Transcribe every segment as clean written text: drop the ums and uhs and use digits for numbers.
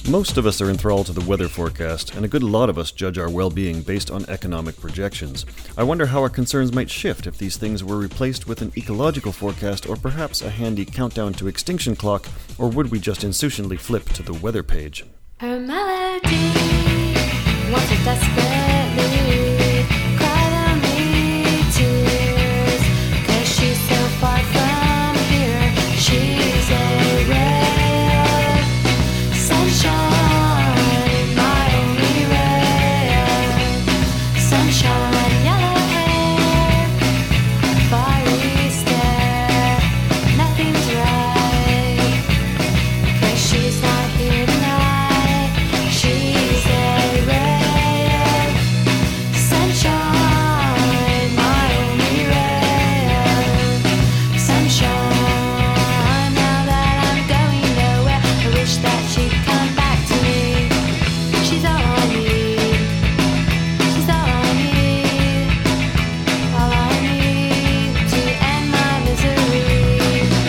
Most of us are enthralled to the weather forecast, and a good lot of us judge our well-being based on economic projections. I wonder how our concerns might shift if these things were replaced with an ecological forecast or perhaps a handy countdown to extinction clock, or would we just insouciantly flip to the weather page? Her melody wants it desperately, cry on me tears, 'cause she's so far from here. She's a ray of sunshine, my only ray of sunshine. Yellow hair, fiery stare, nothing's right, 'cause she's not here tonight. She's a ray of sunshine, my only ray of sunshine. Now that I'm going nowhere, I wish that she'd come back to me. She's all I need. She's all I need. All I need to end my misery.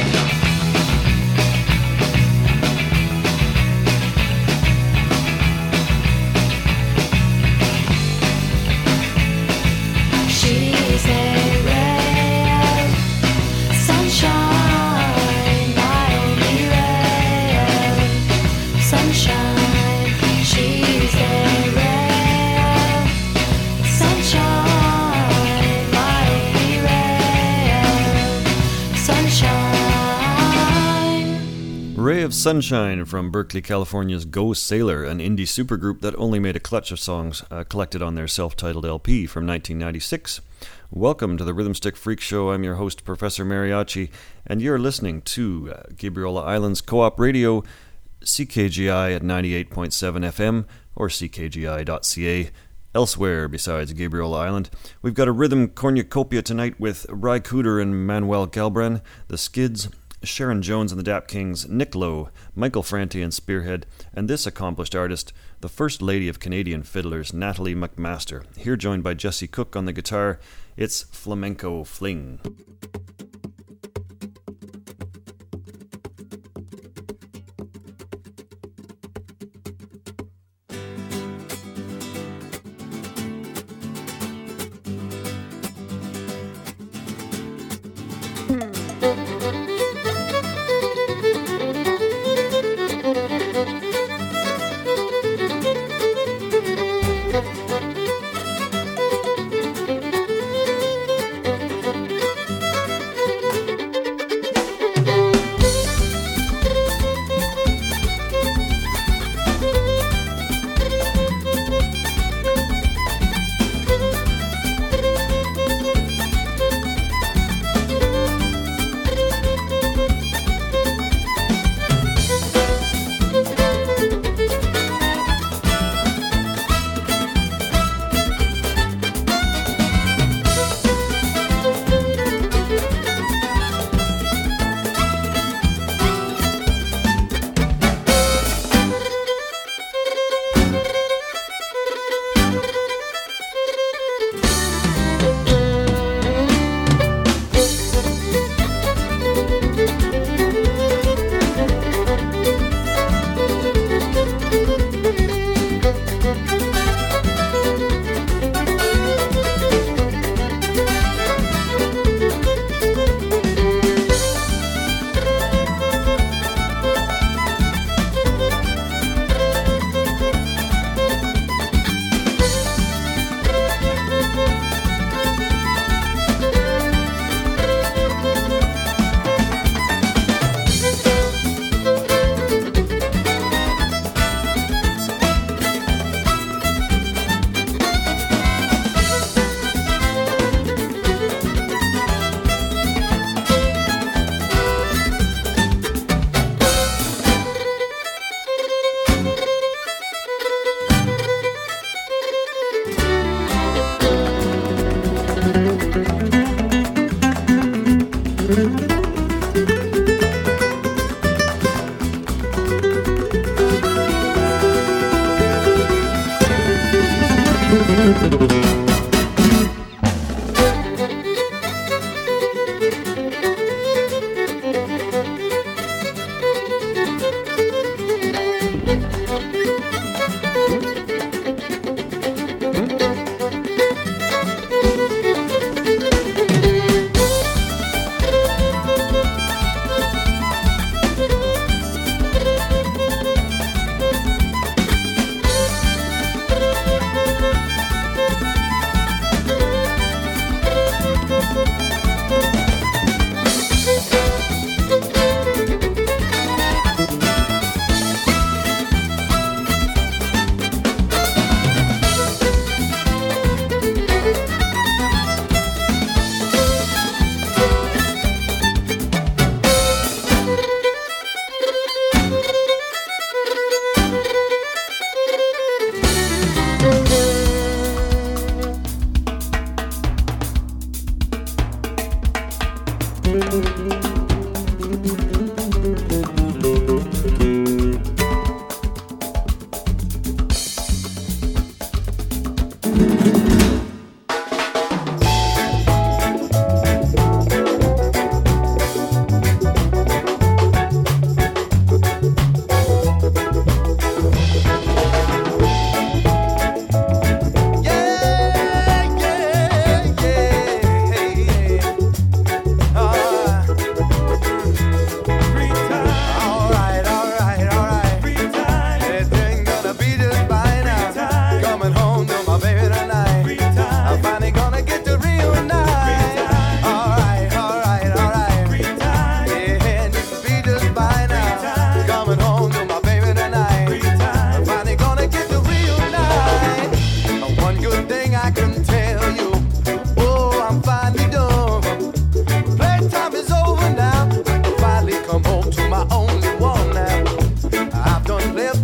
She's a ray of sunshine, my only ray of sunshine. She's a ray of sunshine, my only ray of sunshine. Ray of Sunshine from Berkeley, California's Go Sailor, an indie supergroup that only made a clutch of songs collected on their self-titled LP from 1996. Welcome to the Rhythm Stick Freak Show. I'm your host, Professor Mariachi, and you're listening to Gabriola Islands Co-op Radio, CKGI at 98.7 FM, or ckgi.ca. Elsewhere besides Gabriola Island, we've got a rhythm cornucopia tonight with Ry Cooder and Manuel Galbran, The Skids, Sharon Jones and the Dap Kings, Nick Lowe, Michael Franti and Spearhead, and this accomplished artist, the First Lady of Canadian Fiddlers, Natalie McMaster. Here joined by Jesse Cook on the guitar, it's Flamenco Fling.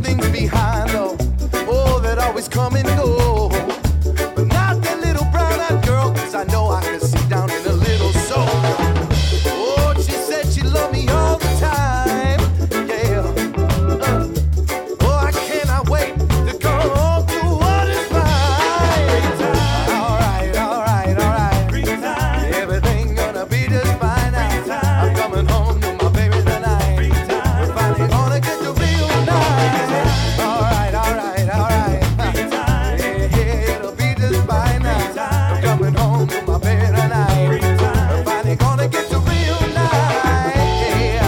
things behind, oh, oh, that always come and go. But not that little brown-eyed girl, 'cause I know I can see down in a little soul. Oh, she said she loved me all the time, yeah. Oh, I cannot wait to go home to what is mine. All right, all right, all right. Everything gonna be just fine now. I'm coming home to my baby tonight. We're finally gonna get to reunite. All right, all right, all right. Yeah, yeah, it'll be just fine now. I'm coming home to my baby tonight. We're finally gonna get to reunite. Yeah.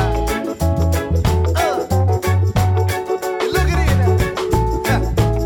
You look at it now. Yeah.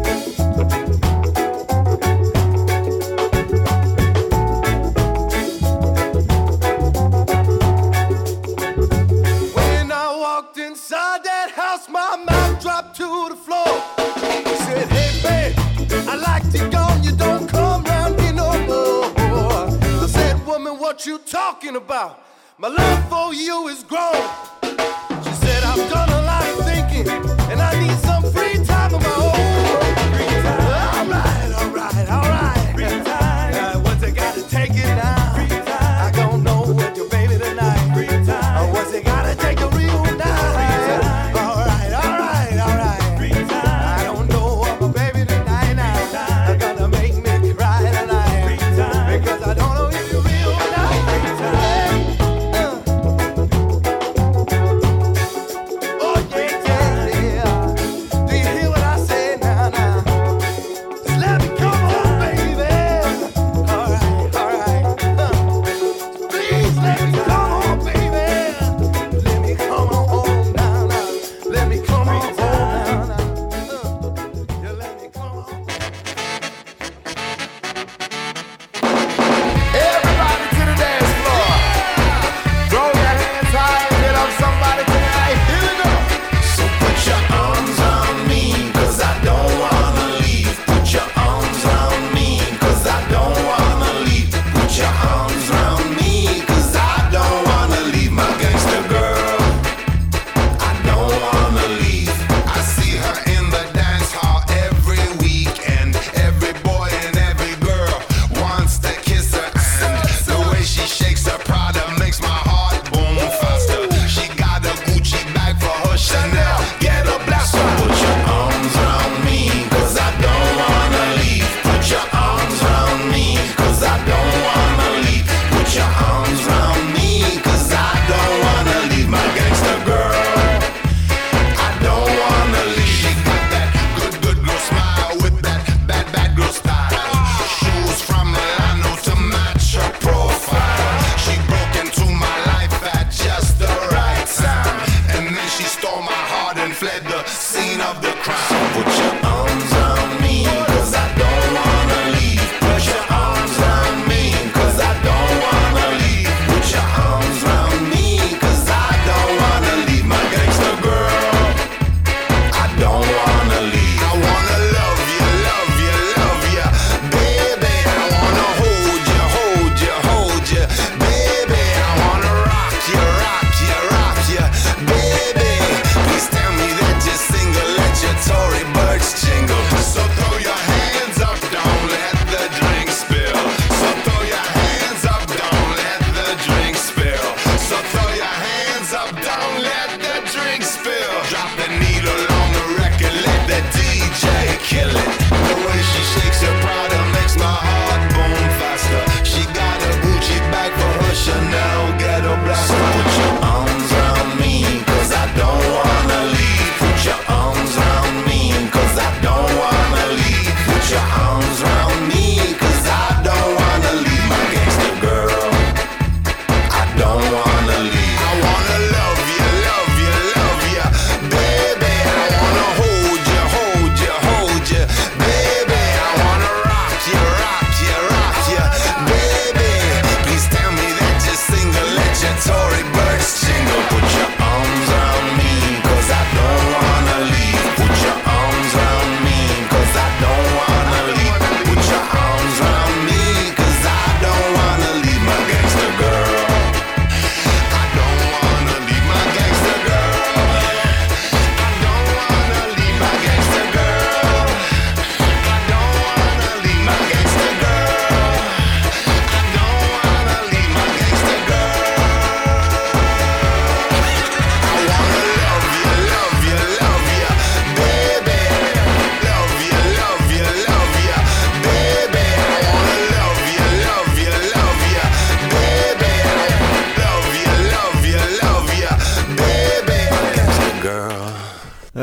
When I walked inside that house, my mouth dropped to the floor. He said, hey, babe, I like you gone, you don't come round here no more. I said, woman, what you talking about? My love for you is grown. She said, I've done a lot of thinking, and I need some free time of my own. All right, all right, all right. What's it got to take it now? I don't know what your baby tonight. What's it got to take to reunite? All right, all right, all right. I don't know what my baby tonight now. I'm gonna make me cry tonight. Because I don't know if you reunite. Oh,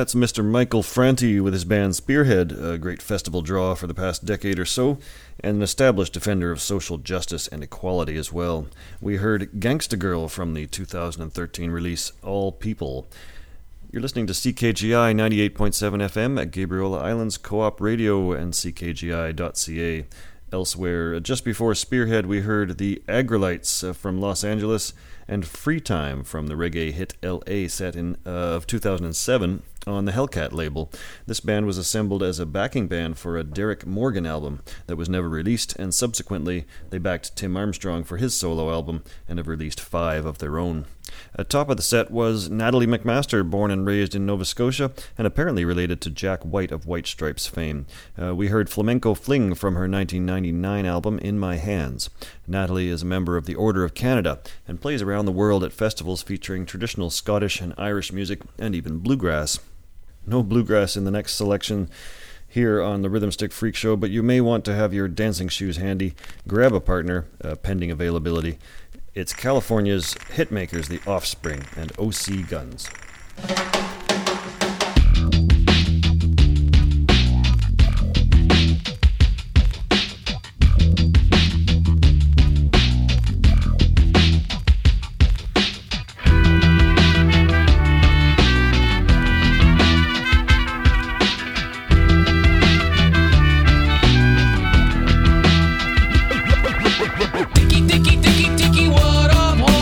That's Mr. Michael Franti with his band Spearhead, a great festival draw for the past decade or so, and an established defender of social justice and equality as well. We heard Gangsta Girl from the 2013 release All People. You're listening to CKGI 98.7 FM at Gabriola Islands Co-op Radio and ckgi.ca. Elsewhere, just before Spearhead, we heard the Agrolites from Los Angeles and Free Time from the reggae hit L.A. set of 2007 on the Hellcat label. This band was assembled as a backing band for a Derek Morgan album that was never released, and subsequently they backed Tim Armstrong for his solo album and have released 5 of their own. At top of the set was Natalie McMaster, born and raised in Nova Scotia and apparently related to Jack White of White Stripes fame. We heard Flamenco Fling from her 1999 album In My Hands. Natalie is a member of the Order of Canada and plays around the world at festivals featuring traditional Scottish and Irish music and even bluegrass. No bluegrass in the next selection here on the Rhythm Stick Freak Show, but you may want to have your dancing shoes handy. Grab a partner, pending availability. It's California's hitmakers, The Offspring, and O.C. Guns.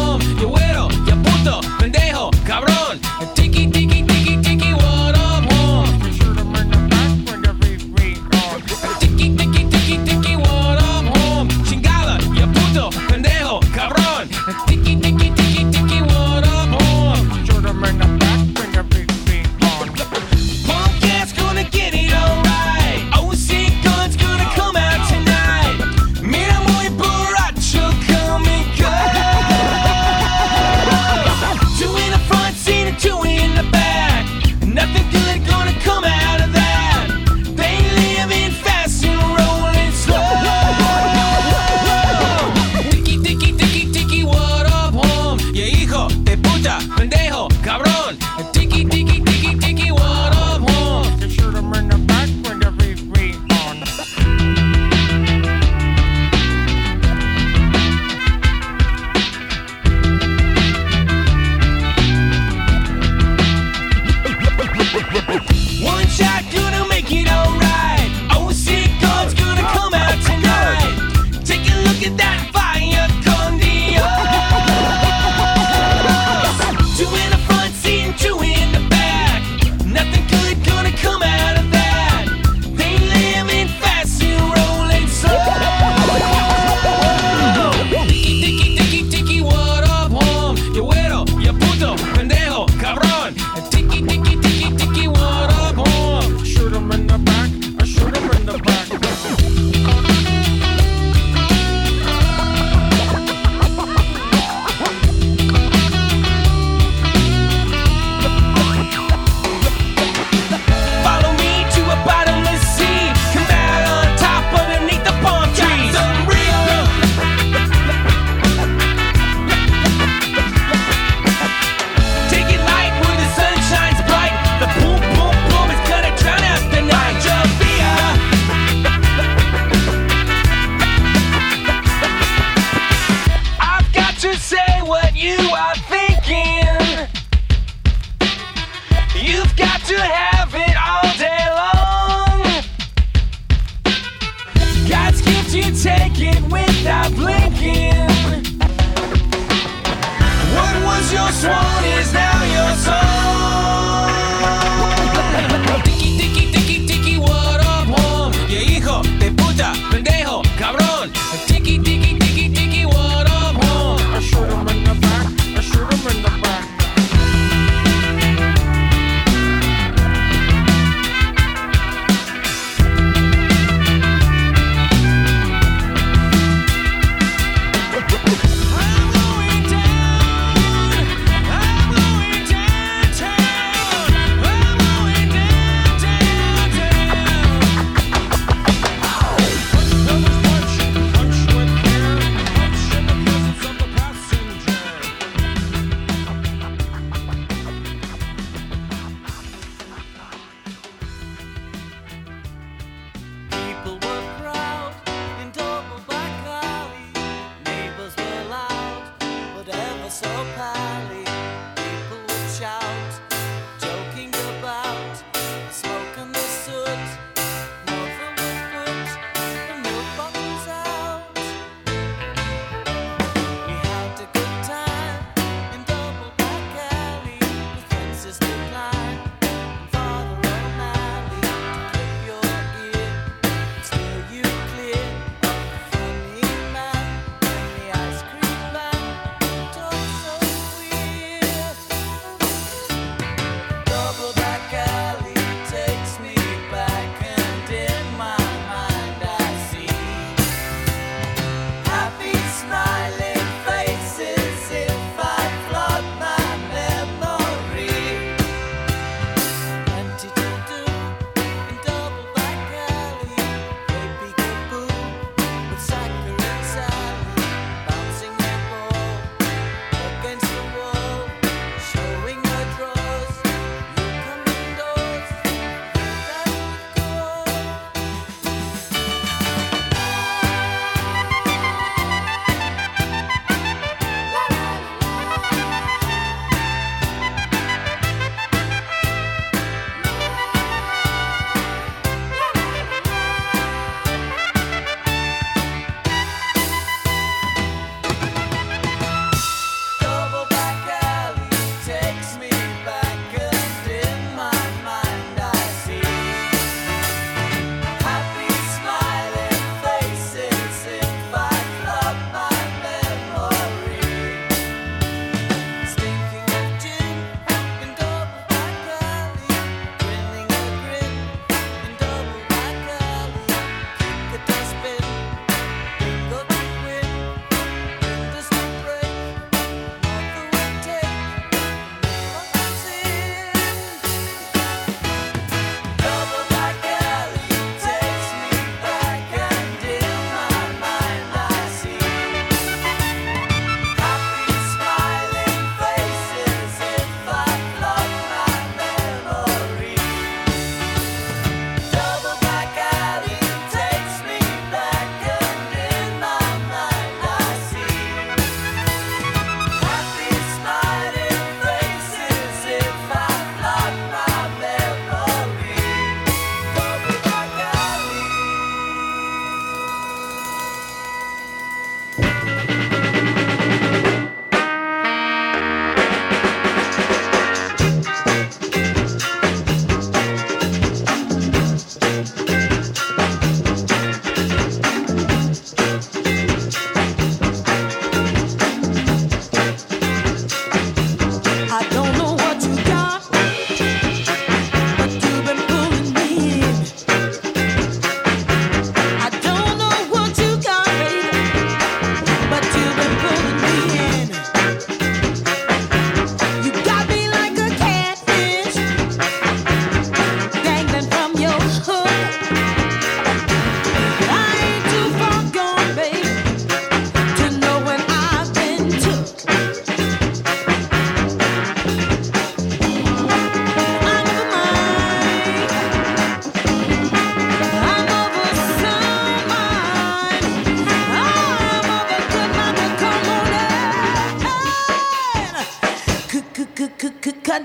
Pendejo, cabrón, tiki tiki tiki tiki, what up, home?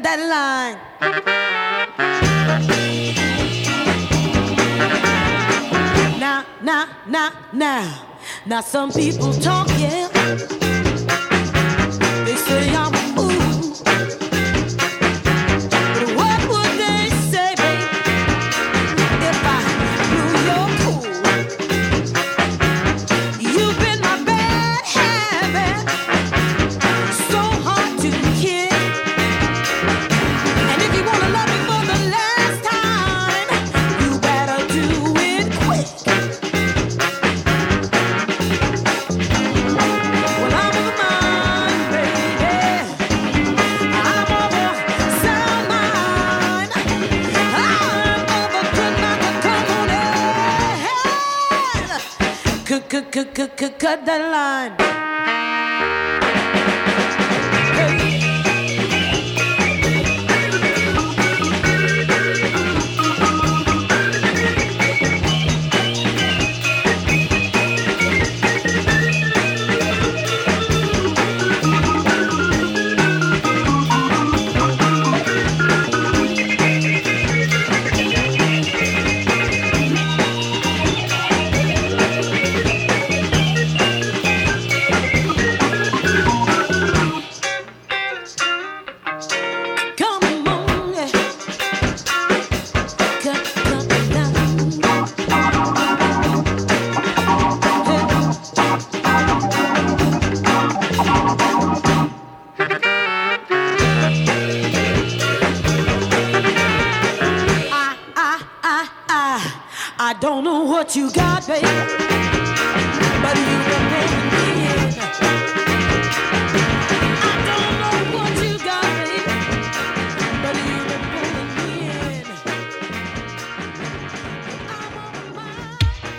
that line. Now some people talking. They say I'm a fool. But what would they say, babe, if I blew your cool? You've been my bad habit, so hard to kill. And if you wanna love me for the last time, you better do it quick. Well, I'm of mine, baby. I'm of a sound mind. I'm of a good mind to come on in. Cut that line. Come on, yeah. Cut that line. I don't know what you got, baby, but you've been pulling me in. I don't know what you got, baby, but you've been pulling me in. I'm on mine.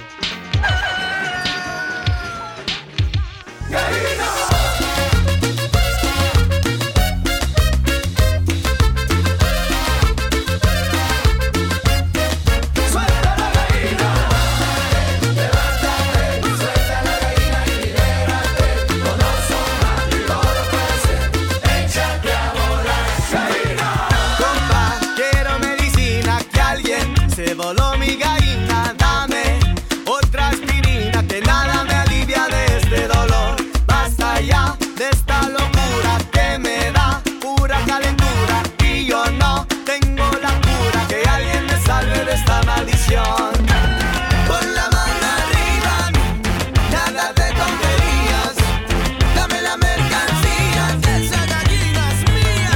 Suelta la gallina, levántate, suelta la gallina y libérate. Con los hombres y todo lo puedes hacer, échate a volar. Gallina. Compa, quiero medicina, que alguien se voló mi gallina. Dame otra aspirina, que nada me alivia de este dolor. Basta ya de esta locura que me da pura calentura. Y yo no tengo la cura, que alguien me salve de esta maldición. Pon la mano arriba, nada de tonterías. Dame la mercancía, que esa gallina es mía.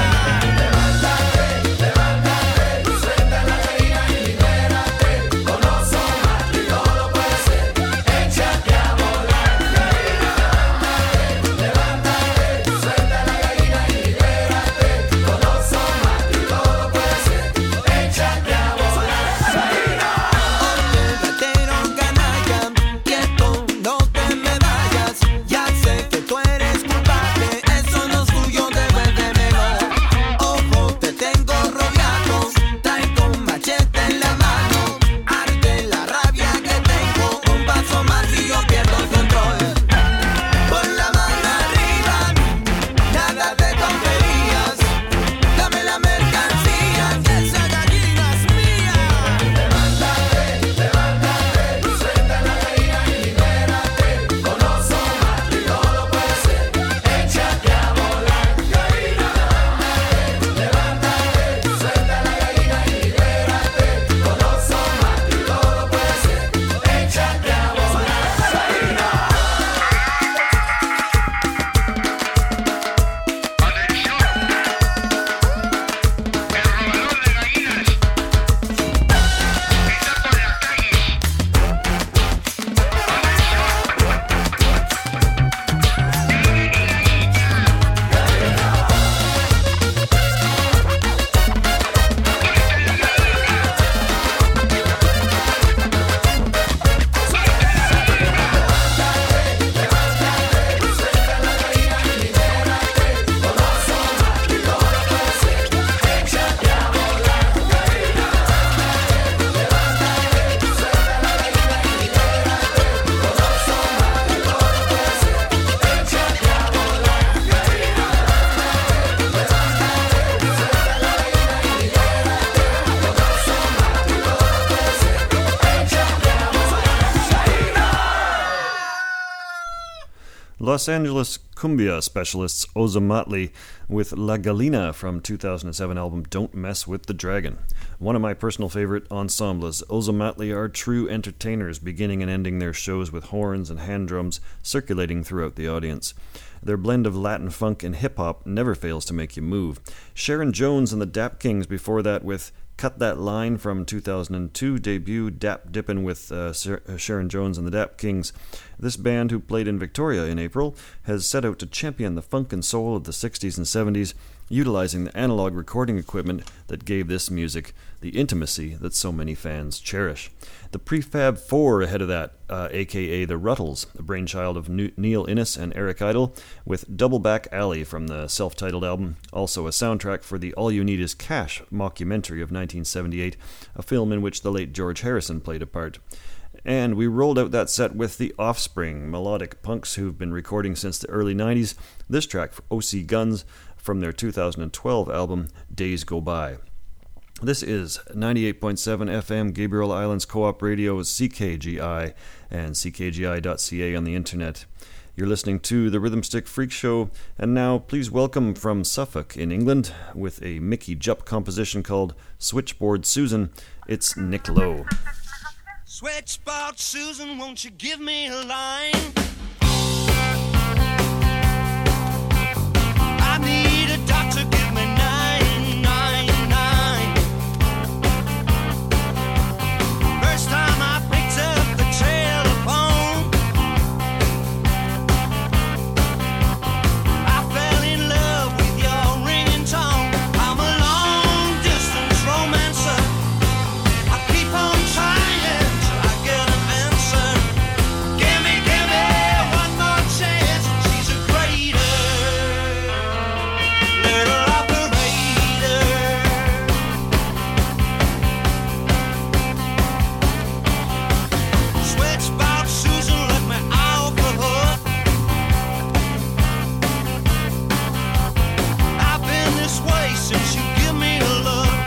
Levántate, suelta la gallina y libérate. Con los hombres Los Angeles cumbia specialists Ozomatli with La Galina from 2007 album Don't Mess with the Dragon. One of my personal favorite ensembles, Ozomatli are true entertainers, beginning and ending their shows with horns and hand drums circulating throughout the audience. Their blend of Latin funk and hip-hop never fails to make you move. Sharon Jones and the Dap Kings before that with Cut That Line from 2002 debut, Dap Dippin' with Sharon Jones and the Dap Kings. This band, who played in Victoria in April, has set out to champion the funk and soul of the 60s and 70s, utilizing the analog recording equipment that gave this music the intimacy that so many fans cherish. The Prefab Four ahead of that, aka the Ruttles, the brainchild of Neil Innes and Eric Idle, with Double Back Alley from the self-titled album, also a soundtrack for the All You Need Is Cash mockumentary of 1978, a film in which the late George Harrison played a part. And we rolled out that set with The Offspring, melodic punks who've been recording since the early 90s. This track for O.C. Guns from their 2012 album Days Go By. This is 98.7 FM Gabriel Islands Co-op Radio's CKGI and ckgi.ca on the internet. You're listening to the Rhythm Stick Freak Show, and now please welcome from Suffolk in England with a Mickey Jupp composition called Switchboard Susan, it's Nick Lowe. Switchboard Susan, won't you give me a line? I need a doctor, give me 999. First time I picked up the telephone, I fell in love with your ringing tone. I'm a long distance romancer, I keep on trying till I get an answer. Give me one more chance. She's a greater little operator. Switchboard Susan let me off the hook. I've been this way since you give me a look.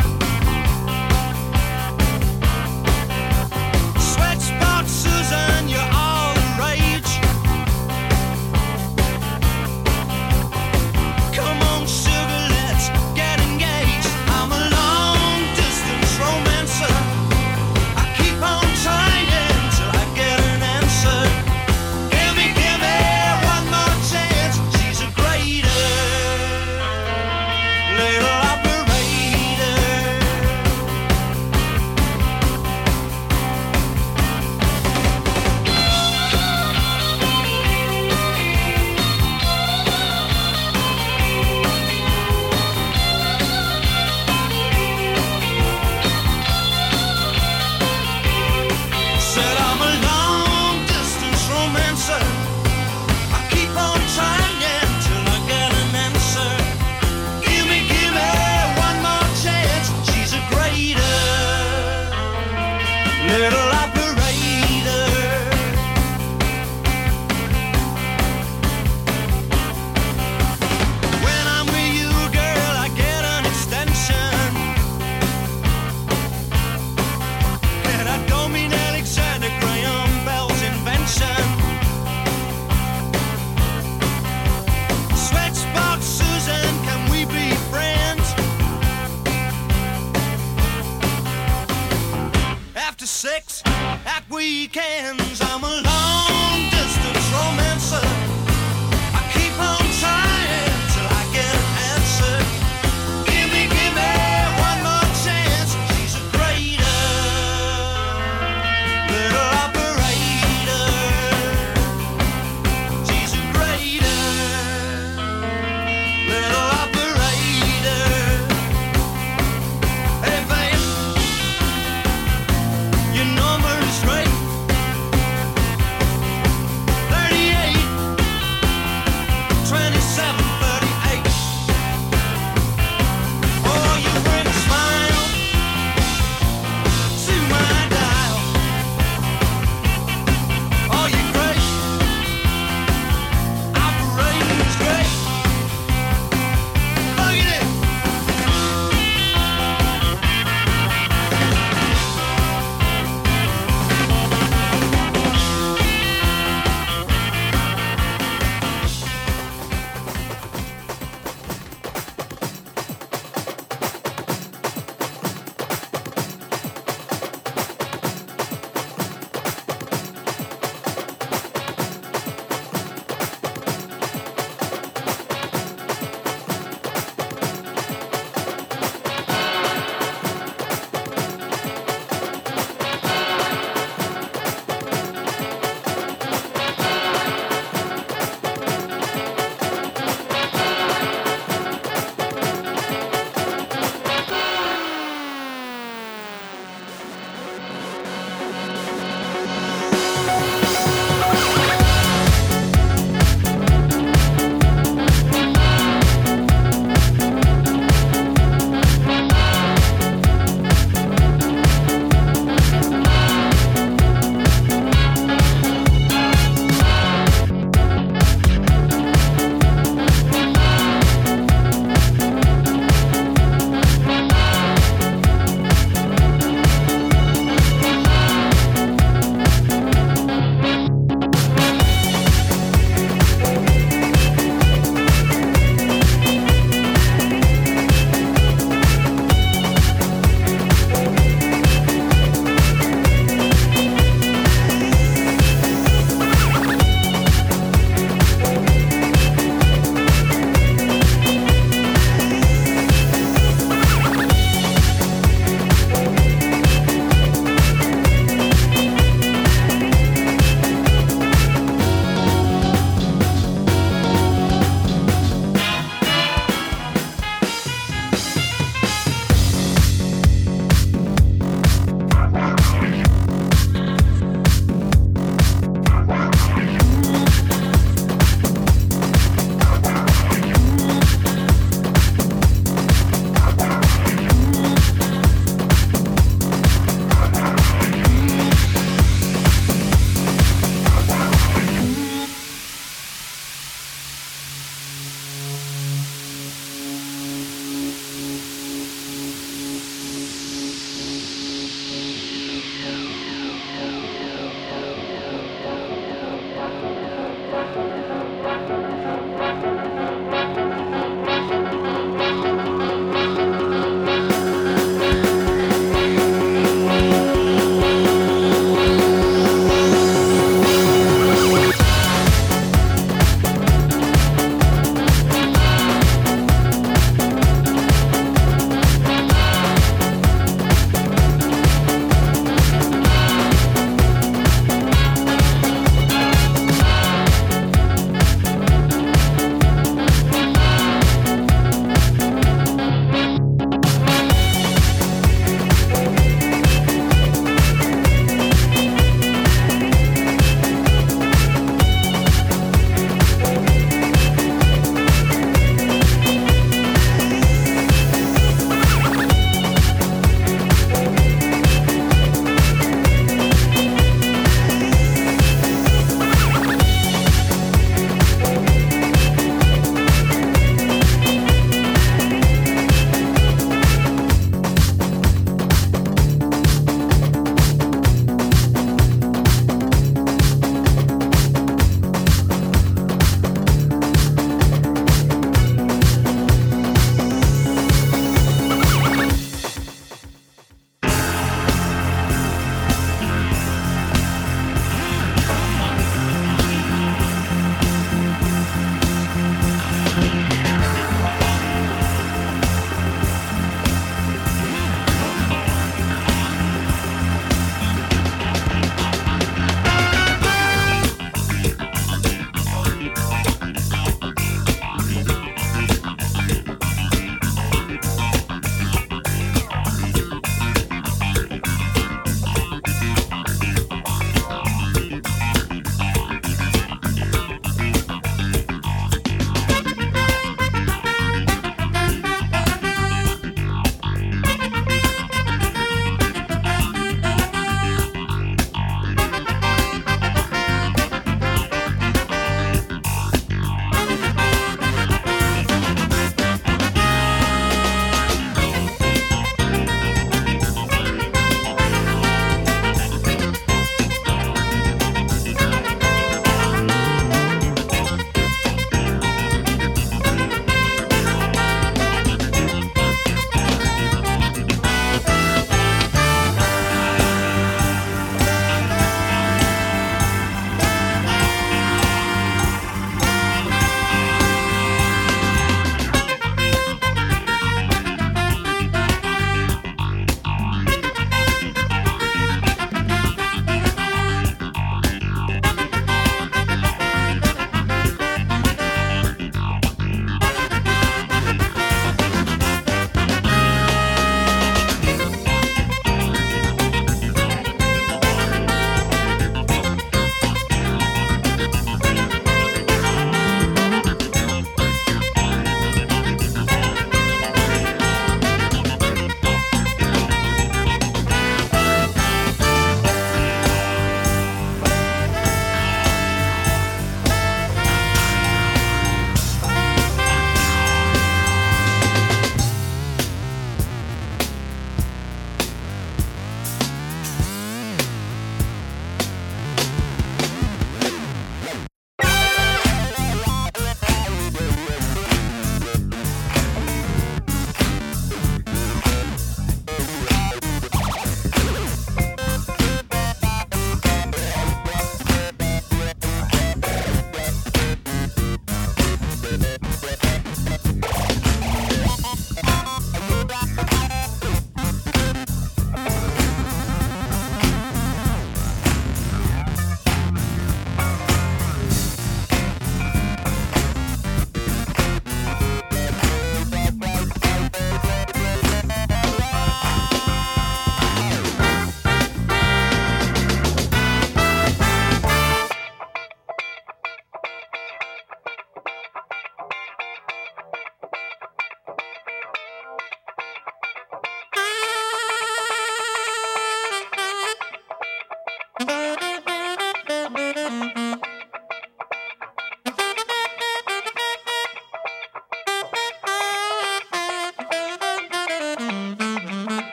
Switchboard Susan, you're all the rage. Come on, sugar, let's get engaged. I'm a long distance romancer, I keep on trying till I get an answer. Give me one more chance. She's a greater little operator. Said I'm a long distance romancer, I keep on trying till I get an answer. Give me one more chance. She's a greater little operator. When I'm with you, girl, I get an extension. And I don't mean Alexander Graham Bell's invention. Switchboard Susan, can we be friends? After 6, at weekends, I'm a long distance romancer, I keep on trying till I get an answer. Give me one more chance. She's a greater little operator. She's a greater little operator. Hey babe, your number is right. 38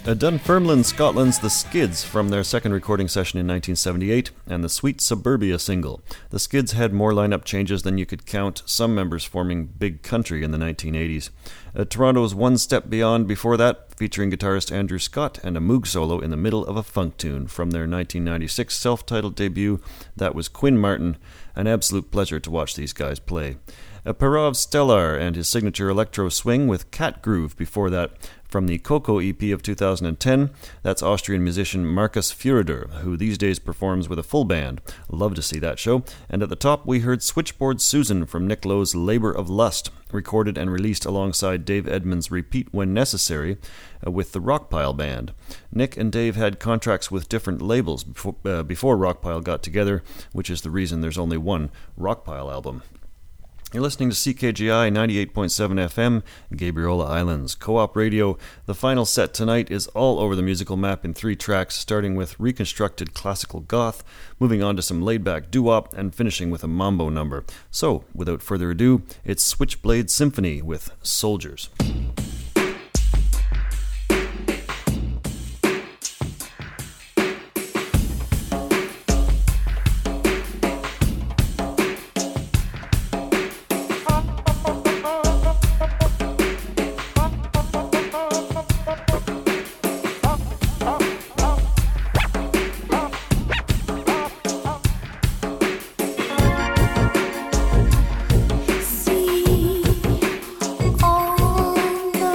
Dunfermline, Scotland's The Skids from their second recording session in 1978 and the Sweet Suburbia single. The Skids had more lineup changes than you could count, some members forming Big Country in the 1980s. Toronto's One Step Beyond before that, featuring guitarist Andrew Scott and a Moog solo in the middle of a funk tune from their 1996 self-titled debut. That was Quinn Martin. An absolute pleasure to watch these guys play. Parov Stellar and his signature electro swing with Cat Groove before that. From the Coco EP of 2010, that's Austrian musician Markus Führer, who these days performs with a full band. Love to see that show. And at the top, we heard Switchboard Susan from Nick Lowe's Labor of Lust, recorded and released alongside Dave Edmunds' Repeat When Necessary with the Rockpile Band. Nick and Dave had contracts with different labels before Rockpile got together, which is the reason there's only one Rockpile album. You're listening to CKGI 98.7 FM, Gabriola Islands, Co-op Radio. The final set tonight is all over the musical map in 3 tracks, starting with reconstructed classical goth, moving on to some laid-back doo-wop, and finishing with a mambo number. So, without further ado, it's Switchblade Symphony with Soldiers. See all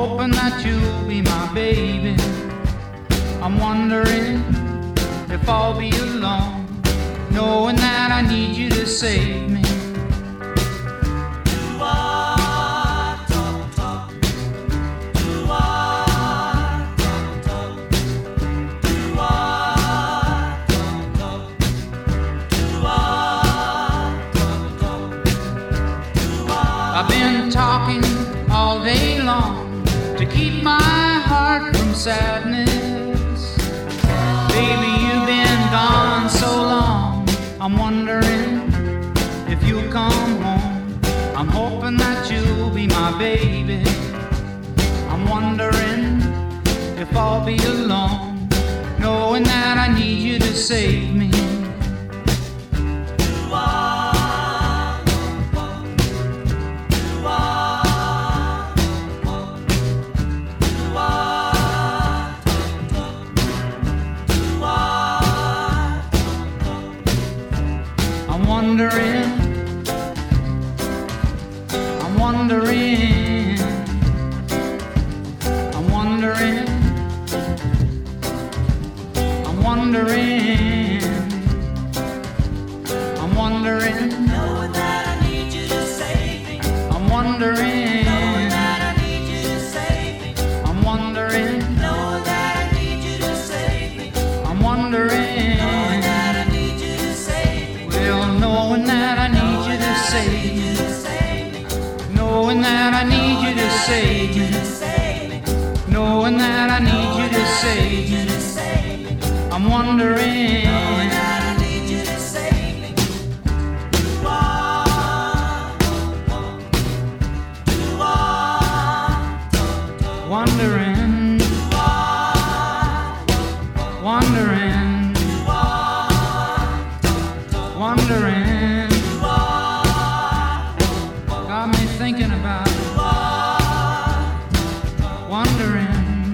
hoping that you'll be my baby. I'm wondering if I'll be alone, knowing that I need you to save me. I've been talking all day long to keep my heart from sadness. Baby, you've been gone so long, I'm wondering if you'll come home. I'm hoping that you'll be my baby. I'm wondering if I'll be alone, knowing that I need you to save me. Knowing that I need you to save me. I'm wondering, Knowing that I need you to save me. I'm wondering, Knowing that I need you to save me. I'm wondering, Knowing that I need you to save me. well, knowing that I need you to save me, knowing that I need you to save me, knowing that I need you to save me, I'm wondering, wondering, wondering, wondering, got me thinking about it, wondering.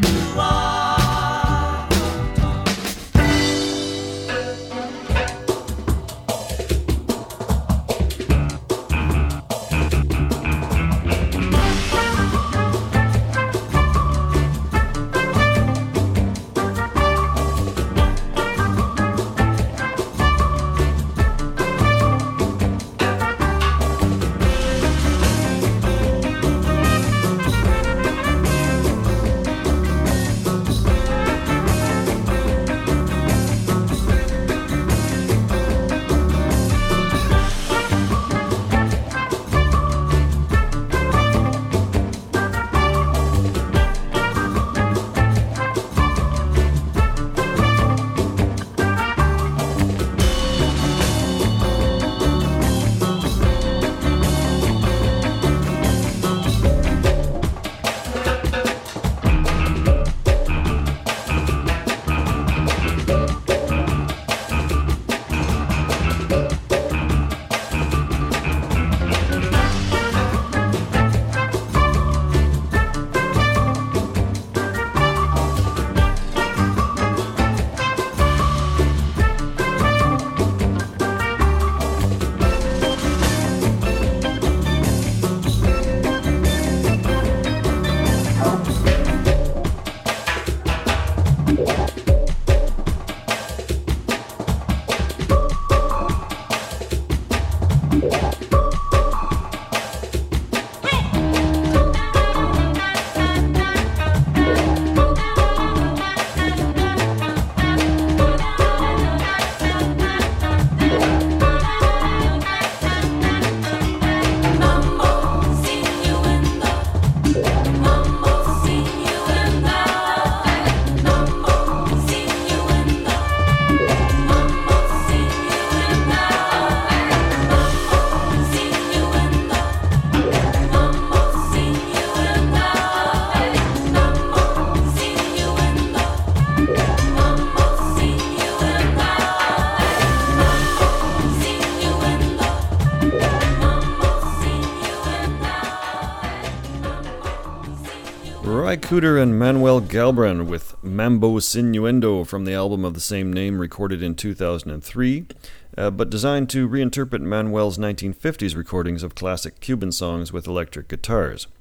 Ry Cooder and Manuel Galbran with Mambo Sinuendo from the album of the same name, recorded in 2003, but designed to reinterpret Manuel's 1950s recordings of classic Cuban songs with electric guitars.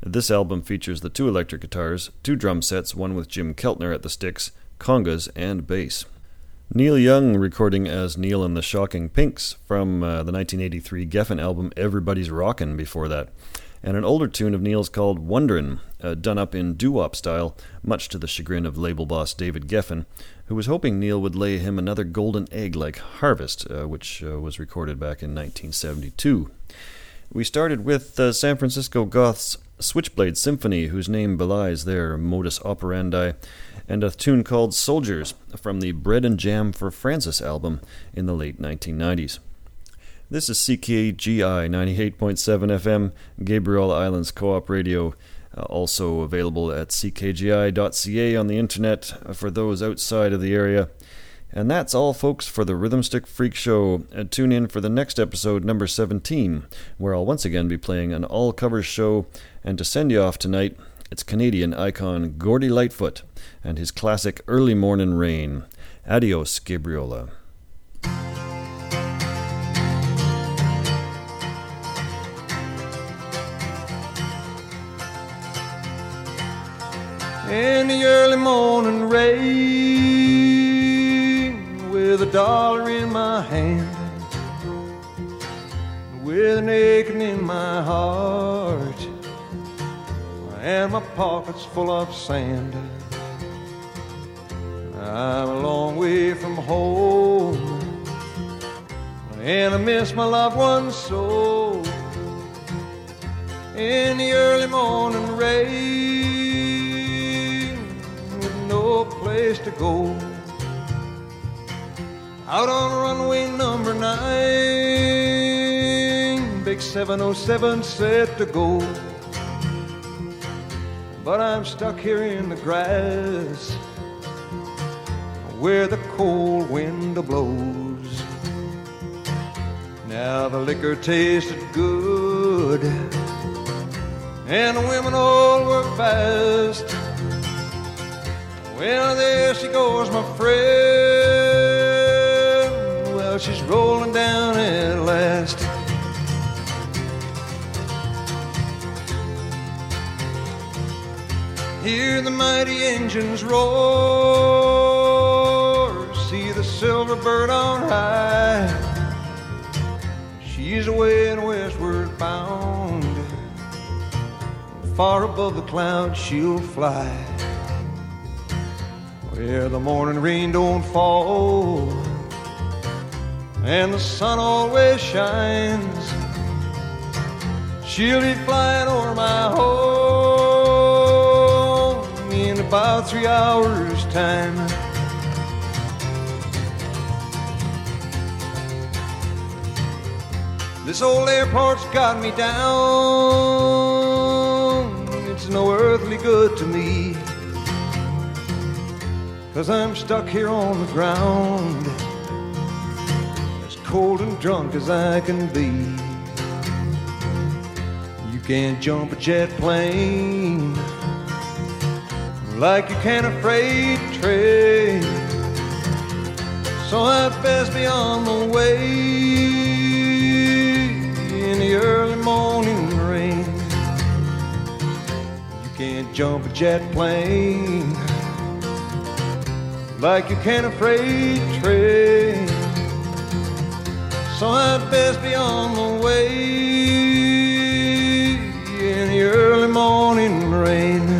This album features the 2 electric guitars, 2 drum sets, one with Jim Keltner at the sticks, congas, and bass. Neil Young recording as Neil and the Shocking Pinks from the 1983 Geffen album Everybody's Rockin' before that, and an older tune of Neil's called Wonderin', done up in doo-wop style, much to the chagrin of label boss David Geffen, who was hoping Neil would lay him another golden egg like Harvest, which was recorded back in 1972. We started with San Francisco Goth's Switchblade Symphony, whose name belies their modus operandi, and a tune called Soldiers from the Bread and Jam for Francis album in the late 1990s. This is CKGI 98.7 FM, Gabriel Islands Co-op Radio, also available at ckgi.ca on the internet for those outside of the area. And that's all, folks, for the Rhythm Stick Freak Show. Tune in for the next episode, number 17, where I'll once again be playing an all-covers show. And to send you off tonight, it's Canadian icon Gordy Lightfoot and his classic Early Morning Rain. Adios, Gabriola. In the early morning rain, with $1 in my hand, with an aching in my heart, and my pockets full of sand. I'm a long way from home, and I miss my loved ones so. In the early morning rain, with no place to go, out on runway number 9, big 707 set to go. But I'm stuck here in the grass, where the cold wind blows. Now the liquor tasted good, and the women all were fast. Well, there she goes, my friend. Well, she's rolling down at last. Hear the mighty engines roar, see the silver bird on high. She's away and westward bound, far above the clouds she'll fly, where the morning rain don't fall and the sun always shines. She'll be flying over my home in about 3 hours' time. This old airport's got me down, it's no earthly good to me, 'cause I'm stuck here on the ground, as cold and drunk as I can be. You can't jump a jet plane like you can a freight train, so I'd best be on the way in the early morning rain. You can't jump a jet plane like you can a freight train, so I'd best be on the way in the early morning rain.